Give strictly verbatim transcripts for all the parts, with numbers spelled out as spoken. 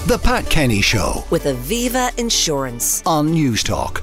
The Pat Kenny Show with Aviva Insurance on Newstalk.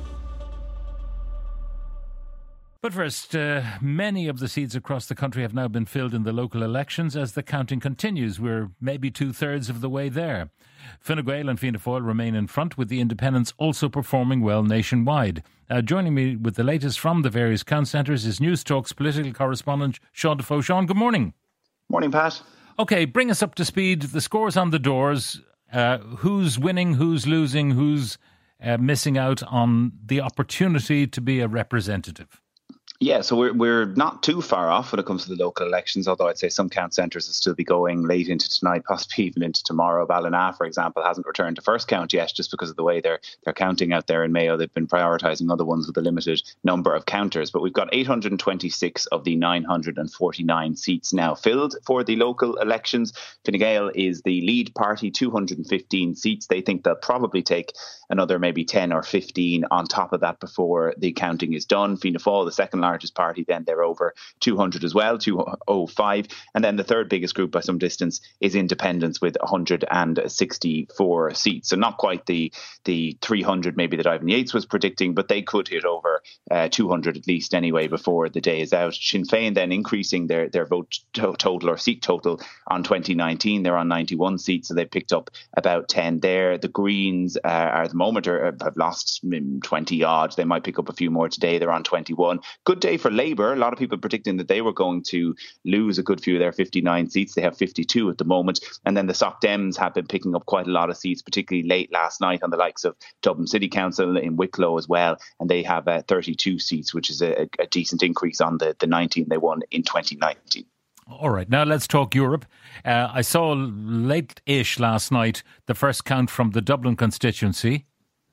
But first, uh, many of the seats across the country have now been filled in the local elections as the counting continues. We're maybe two-thirds of the way there. Fine Gael and Fianna Fáil remain in front, with the independents also performing well nationwide. Uh, joining me with the latest from the various count centres is Newstalk's political correspondent Sean Defoe. Sean, good morning. Morning, Pat. OK, bring us up to speed. The scores on the doors. Uh, who's winning, who's losing, who's uh, missing out on the opportunity to be a representative? Yeah, so we're we're not too far off when it comes to the local elections, although I'd say some count centres will still be going late into tonight, possibly even into tomorrow. Ballina, for example, hasn't returned to first count yet just because of the way they're they're counting out there in Mayo. They've been prioritising other ones with a limited number of counters. But we've got eight hundred twenty-six of the nine hundred forty-nine seats now filled for the local elections. Fine Gael is the lead party, two hundred fifteen seats. They think they'll probably take another maybe ten or fifteen on top of that before the counting is done. Fianna Fáil, the second largest party, then they're over two hundred as well, two oh five. And then the third biggest group by some distance is Independents with one hundred sixty-four seats. So not quite the the three hundred maybe that Ivan Yates was predicting, but they could hit over uh, two hundred at least anyway before the day is out. Sinn Féin then increasing their, their vote to- total or seat total on twenty nineteen. They're on ninety-one seats, so they picked up about ten there. The Greens uh, are at the moment are, have lost twenty odd. They might pick up a few more today. They're on twenty-one. Good day for Labour. A lot of people predicting that they were going to lose a good few of their fifty-nine seats. They have fifty-two at the moment. And then the Soc Dems have been picking up quite a lot of seats, particularly late last night on the likes of Dublin City Council in Wicklow as well. And they have uh, thirty-two seats, which is a, a decent increase on the, the nineteen they won in twenty nineteen. All right, now let's talk Europe. Uh, I saw late-ish last night the first count from the Dublin constituency.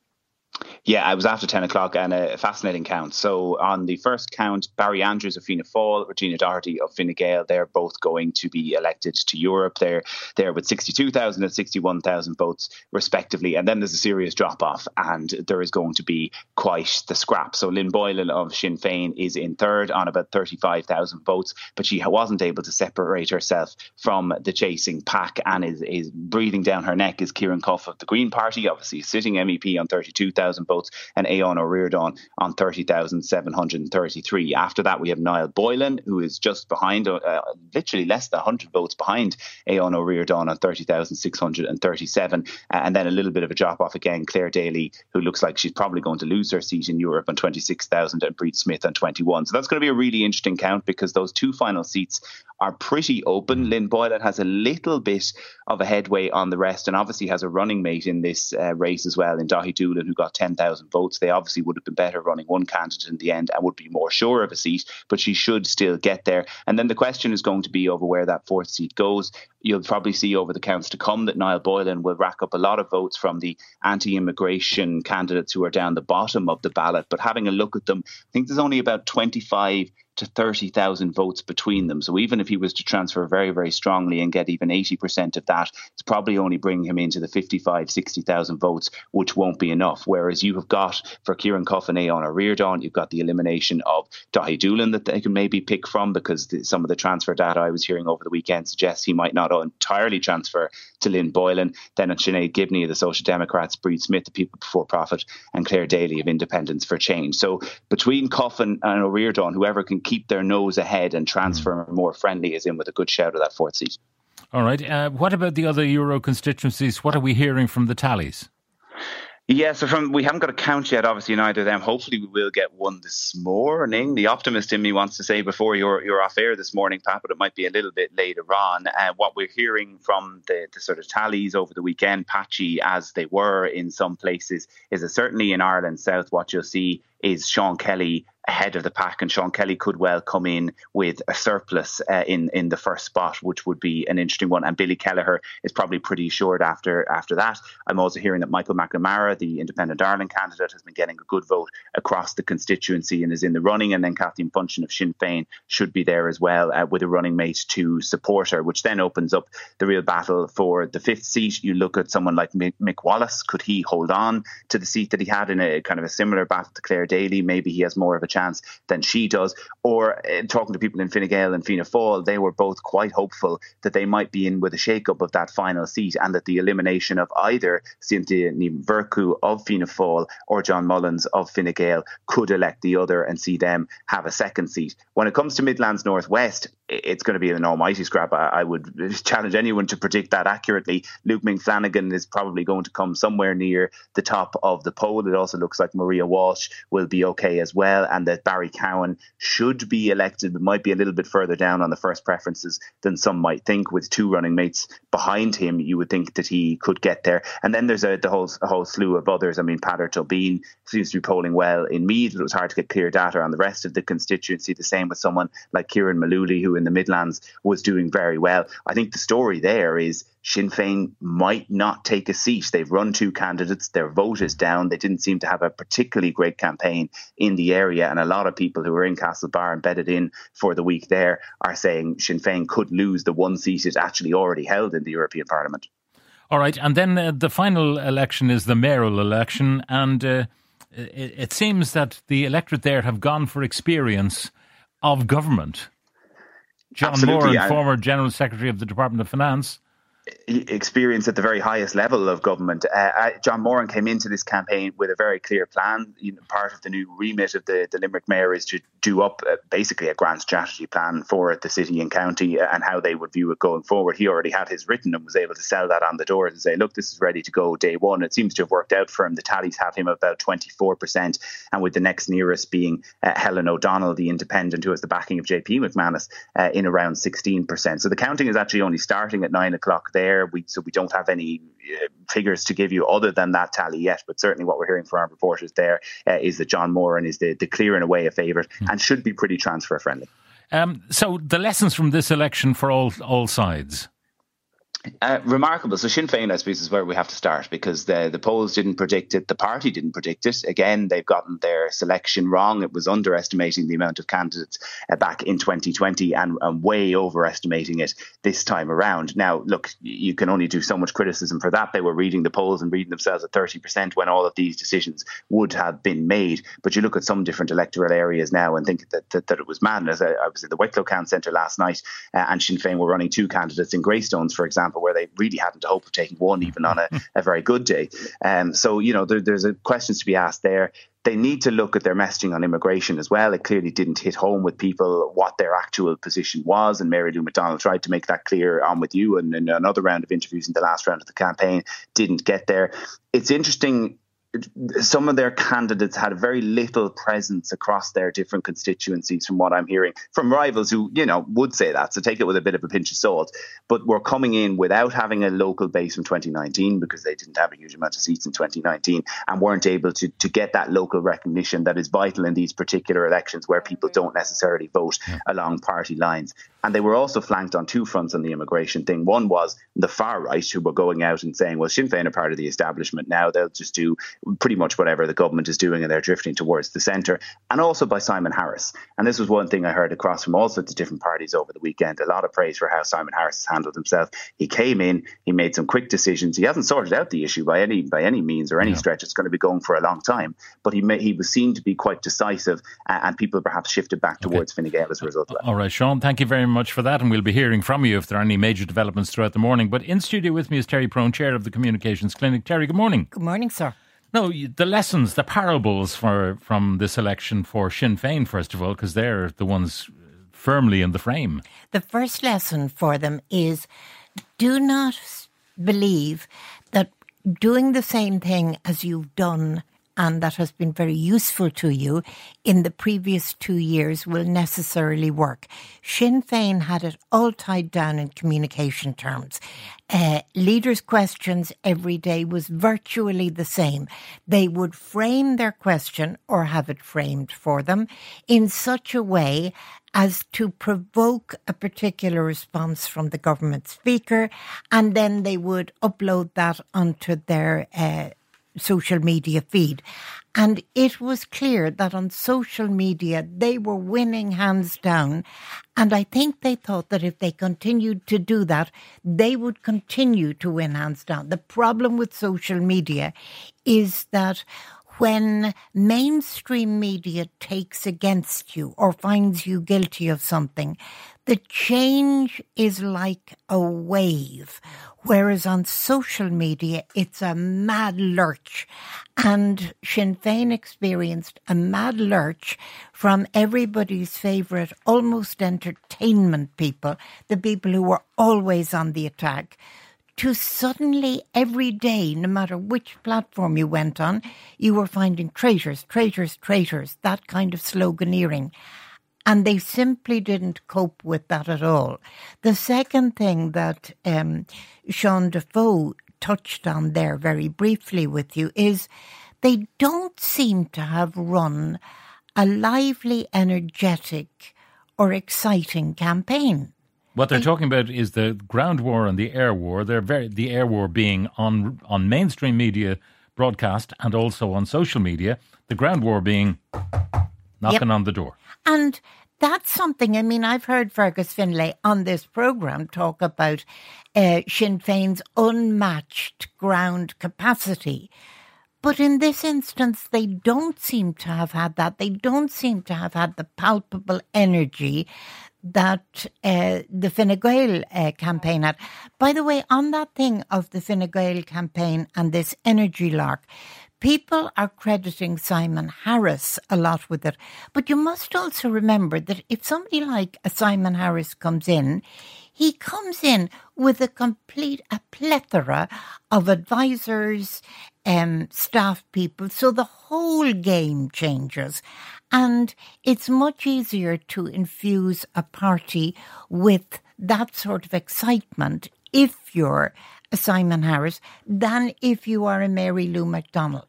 Yeah, I was after ten o'clock and a fascinating count. So on the first count, Barry Andrews of Fianna Fáil, Regina Doherty of Fine Gael, they're both going to be elected to Europe. They're there with sixty-two thousand and sixty-one thousand votes respectively. And then there's a serious drop-off and there is going to be quite the scrap. So Lynn Boylan of Sinn Féin is in third on about thirty-five thousand votes, but she wasn't able to separate herself from the chasing pack and is, is breathing down her neck is Kieran Cuff of the Green Party, obviously sitting M E P on thirty-two thousand votes, and Aodhán Ó Ríordáin on thirty thousand seven hundred thirty-three. After that, we have Niall Boylan, who is just behind, uh, literally less than one hundred votes behind Aodhán Ó Ríordáin on thirty thousand six hundred thirty-seven. Uh, and then a little bit of a drop off again, Claire Daly, who looks like she's probably going to lose her seat in Europe on twenty-six thousand, and Breed Smith on twenty-one. So that's going to be a really interesting count because those two final seats are pretty open. Lynn Boylan has a little bit of a headway on the rest and obviously has a running mate in this uh, race as well in Daithí Doolan, who got ten thousand votes. They obviously would have been better running one candidate in the end and would be more sure of a seat, but she should still get there. And then the question is going to be over where that fourth seat goes. You'll probably see over the counts to come that Niall Boylan will rack up a lot of votes from the anti-immigration candidates who are down the bottom of the ballot. But having a look at them, I think there's only about twenty-five to thirty thousand votes between them. So even if he was to transfer very, very strongly and get even eighty percent of that, it's probably only bringing him into the fifty-five, sixty thousand votes, which won't be enough. Whereas you have got, for Kieran Cuff and Aodhán Ó Ríordáin, you've got the elimination of Daithí Doolan that they can maybe pick from, because the, some of the transfer data I was hearing over the weekend suggests he might not entirely transfer to Lynn Boylan. Then it's Sinead Gibney of the Social Democrats, Breed Smith, the People Before Profit, and Claire Daly of Independents for Change. So between Cuff and, and Ó Ríordáin, whoever can keep their nose ahead and transfer mm. more friendly is in with a good shout of that fourth seat. All right. Uh, what about the other Euro constituencies? What are we hearing from the tallies? Yeah, so from we haven't got a count yet, obviously, in either of them. Hopefully we will get one this morning. The optimist in me wants to say before you're you're off air this morning, Pat, but it might be a little bit later on. Uh, what we're hearing from the, the sort of tallies over the weekend, patchy as they were in some places, is that certainly in Ireland South, what you'll see is Sean Kelly ahead of the pack, and Sean Kelly could well come in with a surplus uh, in in the first spot, which would be an interesting one. And Billy Kelleher is probably pretty assured after after that. I'm also hearing that Michael McNamara, the Independent Ireland candidate, has been getting a good vote across the constituency and is in the running. And then Kathleen Punchin of Sinn Féin should be there as well, uh, with a running mate to support her, which then opens up the real battle for the fifth seat. You look at someone like Mick, Mick Wallace. Could he hold on to the seat that he had in a kind of a similar battle to Claire Daly? Maybe he has more of a chance than she does. Or uh, talking to people in Fine Gael and Fianna Fáil, they were both quite hopeful that they might be in with a shake-up of that final seat, and that the elimination of either Cynthia Ní Bhurcu of Fianna Fáil or John Mullins of Fine Gael could elect the other and see them have a second seat. When it comes to Midlands Northwest, it's going to be an almighty scrap. I, I would challenge anyone to predict that accurately. Luke Flanagan is probably going to come somewhere near the top of the poll. It also looks like Maria Walsh will be okay as well, and that Barry Cowan should be elected, but might be a little bit further down on the first preferences than some might think. With two running mates behind him, you would think that he could get there. And then there's a the whole a whole slew of others. I mean, Peadar Tobin seems to be polling well in Meath, but it was hard to get clear data on the rest of the constituency. The same with someone like Kieran Malooly, who in the Midlands was doing very well. I think the story there is Sinn Féin might not take a seat. They've run two candidates. Their vote is down. They didn't seem to have a particularly great campaign in the area. And a lot of people who are in Castlebar and bedded in for the week there are saying Sinn Féin could lose the one seat it actually already held in the European Parliament. All right. And then uh, the final election is the mayoral election. And uh, it, it seems that the electorate there have gone for experience of government. John Absolutely. Moran, former General Secretary of the Department of Finance, experience at the very highest level of government. Uh, John Moran came into this campaign with a very clear plan. You know, part of the new remit of the, the Limerick Mayor is to do up uh, basically a grand strategy plan for the city and county and how they would view it going forward. He already had his written and was able to sell that on the door and say, look, this is ready to go day one. It seems to have worked out for him. The tallies have him about twenty-four percent, and with the next nearest being uh, Helen O'Donnell, the independent, who has the backing of J P McManus, uh, in around sixteen percent. So the counting is actually only starting at nine o'clock there. We, so we don't have any uh, figures to give you other than that tally yet. But certainly what we're hearing from our reporters there uh, is that John Moran is the, the clear and away a favourite mm. and should be pretty transfer friendly. Um, so the lessons from this election for all all sides? Uh, remarkable. So Sinn Féin, I suppose, is where we have to start, because the, the polls didn't predict it. The party didn't predict it. Again, they've gotten their selection wrong. It was underestimating the amount of candidates uh, back in twenty twenty and, and way overestimating it this time around. Now, look, you can only do so much criticism for that. They were reading the polls and reading themselves at thirty percent when all of these decisions would have been made. But you look at some different electoral areas now and think that, that, that it was madness. I, I was at the Wicklow County Centre last night uh, and Sinn Féin were running two candidates in Greystones, for example, where they really hadn't a hope of taking one, even on a, a very good day. Um, so, you know, there, there's a questions to be asked there. They need to look at their messaging on immigration as well. It clearly didn't hit home with people what their actual position was. And Mary Lou McDonald tried to make that clear on with you and in another round of interviews in the last round of the campaign, didn't get there. It's interesting. Some of their candidates had very little presence across their different constituencies, from what I'm hearing from rivals who, you know, would say that. So take it with a bit of a pinch of salt. But we're coming in without having a local base from twenty nineteen, because they didn't have a huge amount of seats in twenty nineteen and weren't able to, to get that local recognition that is vital in these particular elections where people don't necessarily vote yeah. along party lines. And they were also flanked on two fronts on the immigration thing. One was the far right, who were going out and saying, well, Sinn Féin are part of the establishment now. They'll just do pretty much whatever the government is doing and they're drifting towards the centre. And also by Simon Harris. And this was one thing I heard across from all sorts of different parties over the weekend. A lot of praise for how Simon Harris has handled himself. He came in, he made some quick decisions. He hasn't sorted out the issue by any by any means or any yeah. stretch. It's going to be going for a long time. But he may, he was seen to be quite decisive uh, and people perhaps shifted back towards okay. Fine Gael as a result of that. All right, Sean, thank you very much for that. And we'll be hearing from you if there are any major developments throughout the morning. But in studio with me is Terry Prone, Chair of the Communications Clinic. Terry, good morning. Good morning, sir. No, the lessons, the parables for from this election for Sinn Féin, first of all, because they're the ones firmly in the frame. The first lesson for them is do not believe that doing the same thing as you've done and that has been very useful to you in the previous two years will necessarily work. Sinn Féin had it all tied down in communication terms. Uh, leaders' questions every day was virtually the same. They would frame their question or have it framed for them in such a way as to provoke a particular response from the government speaker, and then they would upload that onto their uh, social media feed. And it was clear that on social media they were winning hands down. And I think they thought that if they continued to do that, they would continue to win hands down. The problem with social media is that when mainstream media takes against you or finds you guilty of something, the change is like a wave, whereas on social media, it's a mad lurch. And Sinn Féin experienced a mad lurch from everybody's favourite, almost entertainment people, the people who were always on the attack, to suddenly every day, no matter which platform you went on, you were finding traitors, traitors, traitors, that kind of sloganeering. And they simply didn't cope with that at all. The second thing that um, Sean Defoe touched on there very briefly with you is they don't seem to have run a lively, energetic or exciting campaign. What they're talking about is the ground war and the air war. They're very the air war being on on mainstream media broadcast and also on social media. The ground war being knocking yep. on the door. And that's something, I mean, I've heard Fergus Finlay on this programme talk about uh, Sinn Féin's unmatched ground capacity. But in this instance, they don't seem to have had that. They don't seem to have had the palpable energy that uh, the Fine Gael uh, campaign had. By the way, on that thing of the Fine Gael campaign and this energy lark, people are crediting Simon Harris a lot with it. But you must also remember that if somebody like a Simon Harris comes in, he comes in with a complete, a plethora of advisors, um, staff people. So the whole game changes. And it's much easier to infuse a party with that sort of excitement if you're a Simon Harris than if you are a Mary Lou McDonald.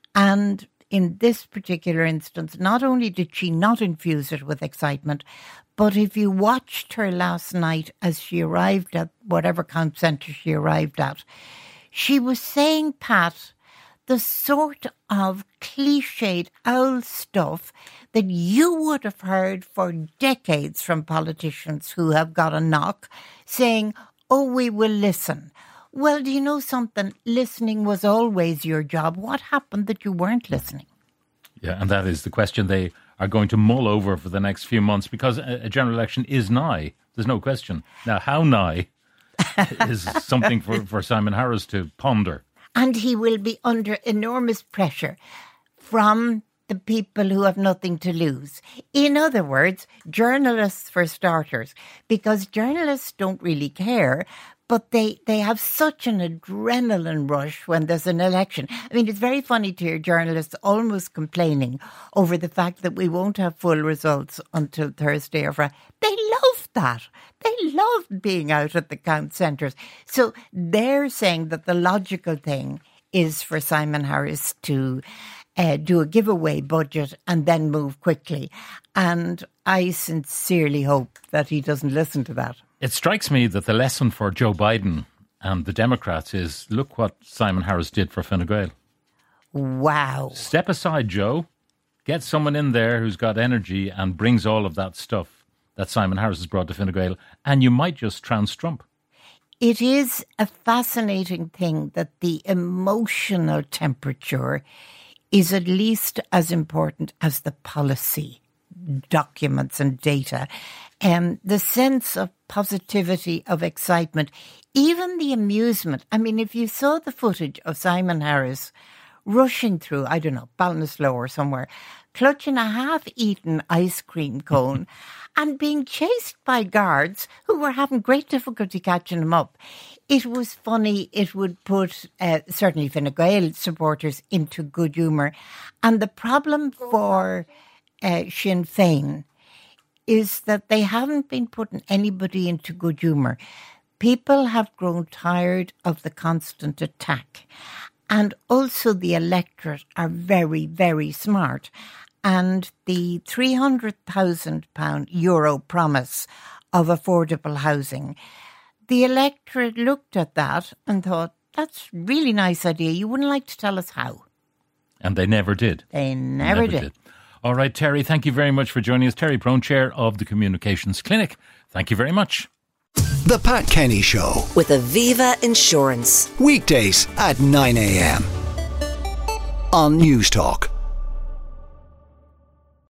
And in this particular instance, not only did she not infuse it with excitement, but if you watched her last night as she arrived at whatever count centre she arrived at, she was saying, Pat, the sort of cliched old stuff that you would have heard for decades from politicians who have got a knock saying, oh, we will listen. Well, do you know something? Listening was always your job. What happened that you weren't listening? Yeah, and that is the question they are going to mull over for the next few months, because a, a general election is nigh. There's no question. Now, how nigh is something for, for Simon Harris to ponder. And he will be under enormous pressure from the people who have nothing to lose. In other words, journalists for starters, because journalists don't really care, but they, they have such an adrenaline rush when there's an election. I mean, it's very funny to hear journalists almost complaining over the fact that we won't have full results until Thursday or Friday. They love that. They love being out at the count centres. So they're saying that the logical thing is for Simon Harris to uh, do a giveaway budget and then move quickly. And I sincerely hope that he doesn't listen to that. It strikes me that the lesson for Joe Biden and the Democrats is, look what Simon Harris did for Fine Gael. Wow. Step aside, Joe. Get someone in there who's got energy and brings all of that stuff that Simon Harris has brought to Fine Gael, and you might just trounce Trump. It is a fascinating thing that the emotional temperature is at least as important as the policy documents and data. Um, the sense of positivity, of excitement, even the amusement. I mean, if you saw the footage of Simon Harris rushing through, I don't know, Ballinasloe or somewhere, clutching a half-eaten ice cream cone and being chased by guards who were having great difficulty catching him up. It was funny. It would put uh, certainly Fine Gael supporters into good humour. And the problem for uh, Sinn Féin is that they haven't been putting anybody into good humour. People have grown tired of the constant attack. And also the electorate are very, very smart. And the three hundred thousand pounds euro promise of affordable housing, the electorate looked at that and thought, that's a really nice idea. You wouldn't like to tell us how. And they never did. They never, never did. did. All right, Terry, thank you very much for joining us. Terry Prone, Chair of the Communications Clinic. Thank you very much. The Pat Kenny Show with Aviva Insurance. Weekdays at nine a.m. on News Talk.